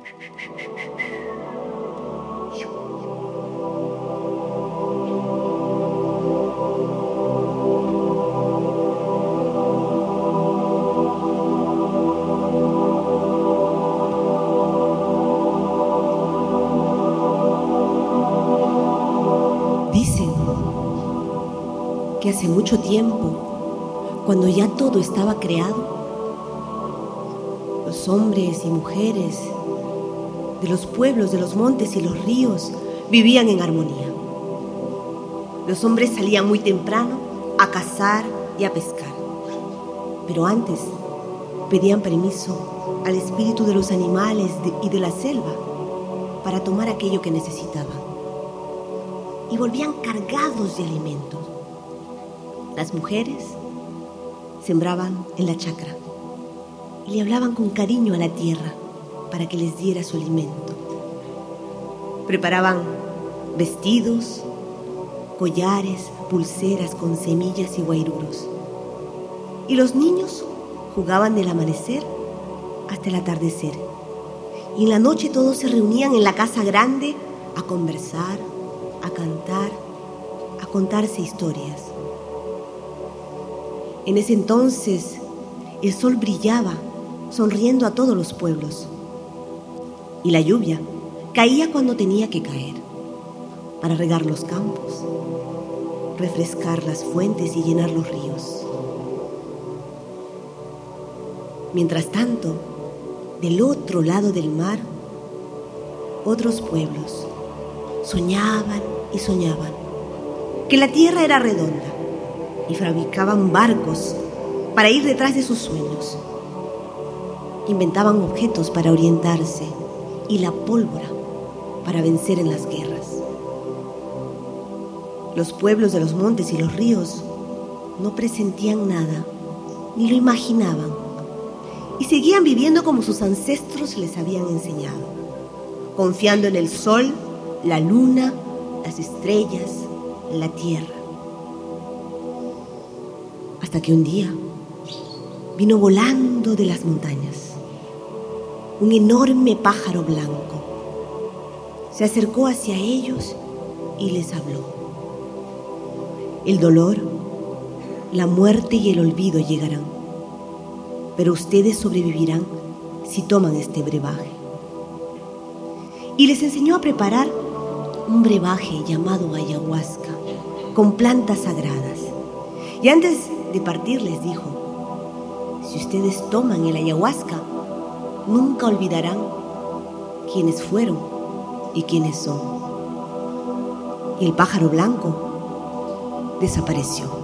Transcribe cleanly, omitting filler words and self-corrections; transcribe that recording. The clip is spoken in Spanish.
Dicen que hace mucho tiempo, cuando ya todo estaba creado, los hombres y mujeres de los pueblos, de los montes y los ríos vivían en armonía. Los hombres salían muy temprano a cazar y a pescar, pero antes pedían permiso al espíritu de los animales y de la selva para tomar aquello que necesitaban. Y volvían cargados de alimentos. Las mujeres sembraban en la chacra y le hablaban con cariño a la tierra para que les diera su alimento. Preparaban vestidos, collares, pulseras con semillas y guairuros. Y los niños jugaban del amanecer hasta el atardecer. Y en la noche todos se reunían en la casa grande a conversar, a cantar, a contarse historias. En ese entonces el sol brillaba, sonriendo a todos los pueblos. Y la lluvia caía cuando tenía que caer, para regar los campos, refrescar las fuentes y llenar los ríos. Mientras tanto, del otro lado del mar, otros pueblos soñaban y soñaban que la tierra era redonda y fabricaban barcos para ir detrás de sus sueños. Inventaban objetos para orientarse y la pólvora para vencer en las guerras. Los pueblos de los montes y los ríos no presentían nada, ni lo imaginaban, y seguían viviendo como sus ancestros les habían enseñado, confiando en el sol, la luna, las estrellas, la tierra. Hasta que un día vino volando de las montañas un enorme pájaro blanco. Se acercó hacia ellos y les habló. El dolor, la muerte y el olvido llegarán, pero ustedes sobrevivirán si toman este brebaje. Y les enseñó a preparar un brebaje llamado ayahuasca, con plantas sagradas. Y antes de partir les dijo: si ustedes toman el ayahuasca, nunca olvidarán quiénes fueron y quiénes son. Y el pájaro blanco desapareció.